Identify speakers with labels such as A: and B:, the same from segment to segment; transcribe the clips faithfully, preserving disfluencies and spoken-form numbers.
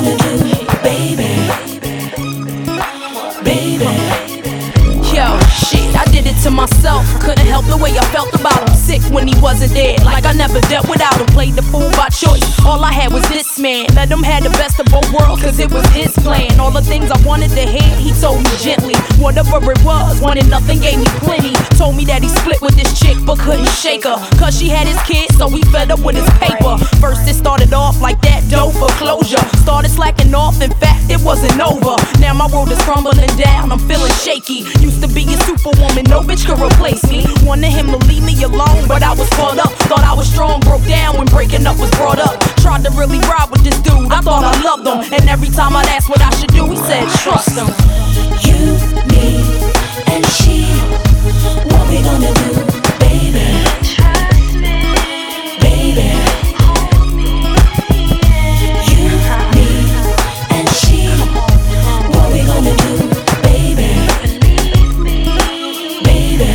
A: gonna do, baby? Baby.
B: Yo, shit, I did it to myself. Couldn't help the way I felt about him. Sick when he wasn't there, like I never dealt without him. Played the fool by choice. All I had was this man. Let him have the best of both worlds, cause it was his plan. All the things I wanted to hear, he told me gently. Whatever it was, wanted nothing, gave me plenty. Told me that he split with this chick, but couldn't shake her, cause she had his kids, so he fed up with his paper. First it started off like that, dough for closure. Started slacking off, in fact it wasn't over. Now my world is crumbling down, I'm feeling shaky. Used to be a superwoman, no bitch could replace me. Wanted him to leave me alone, but I was caught up. Thought I was strong, broke down when breaking up was brought up. Tried to really ride with this dude, I thought I loved him. And every time I'd ask what I should do, he said trust him.
A: You, me, and she. What we gonna do, baby? Baby. You, me, and she. What we gonna do, baby? Baby.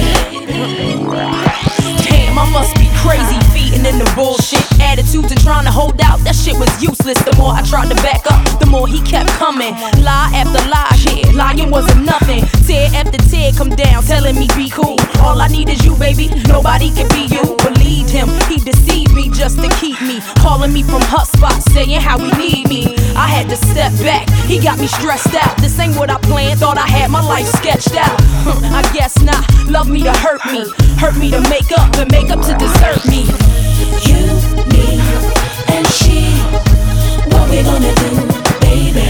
B: Damn, I must be crazy, feeding in the bullshit. Attitudes and trying to hold out, that shit was useless. The more I tried to back up, the more he kept coming. Lie after lie, yeah, lying wasn't nothing. Tear after tear come down, telling me be cool. All I need is you, baby, nobody can be you. Believed him, he deceived me just to keep me. Calling me from hot spots, saying how he need me. I had to step back, he got me stressed out. This ain't what I planned, thought I had my life sketched out. I guess not, love me to hurt me. Hurt me to make up, and make up to desert me.
A: You, me, and she. What we gonna do, baby?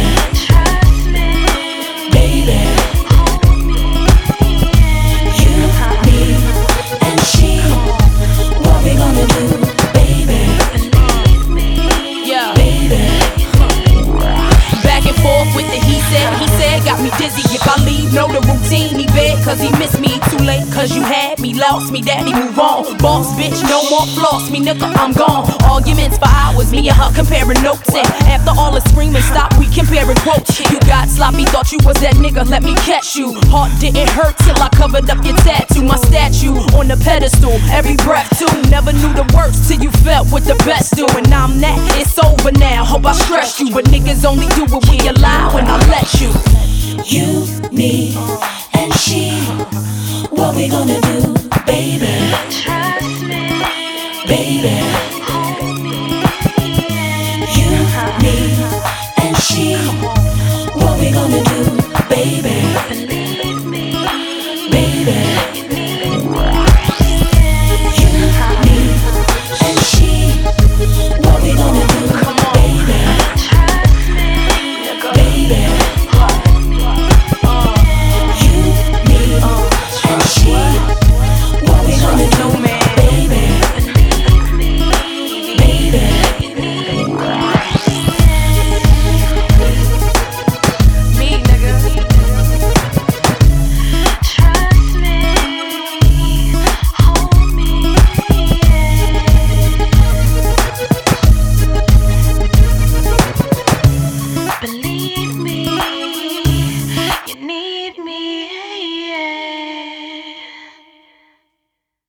A: Baby. You, me, and she. What we gonna do, baby?
B: Yeah.
A: Baby.
B: Back and forth with the he said, he said, got me dizzy. If I leave, know the routine, he bed, cause he missed me. Too late, cause you had me, lost me, daddy, move on. Boss bitch, no more floss me, nigga, I'm gone. Arguments for hours, me and her comparing notes. And after all the screaming stopped, we comparing quotes. You got sloppy, thought you was that nigga, let me catch you. Heart didn't hurt till I covered up your tattoo. My statue on the pedestal, every breath too. Never knew the worst till you felt what the best do. And I'm that, it's over now, hope I stressed you. But niggas only do what we allow and I let you.
A: You, me, and she. What we gonna do, baby?